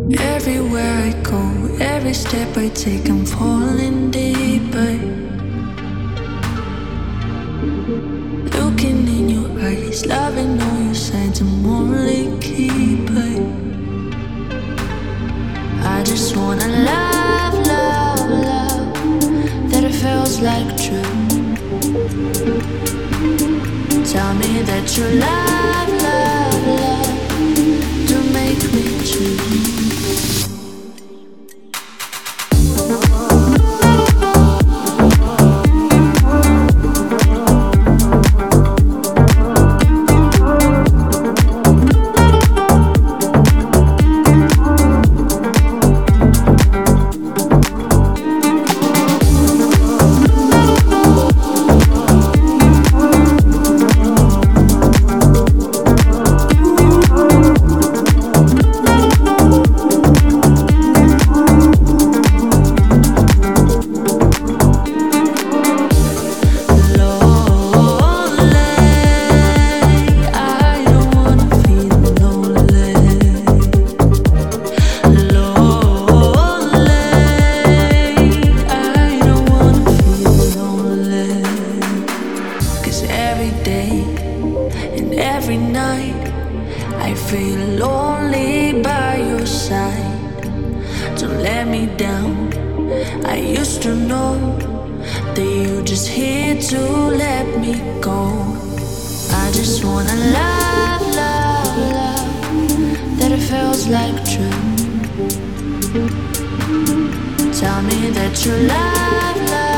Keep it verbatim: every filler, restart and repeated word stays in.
Everywhere I go, every step I take, I'm falling deeper. Looking in your eyes, loving all your signs, I'm only keeper. I just wanna love, love, love, that it feels like true. Tell me that you love, love, love, to make me choose. Every night I feel lonely by your side. Don't let me down. I used to know that you just here to let me go. I just wanna love, love, love, that it feels like true. Tell me that you love, love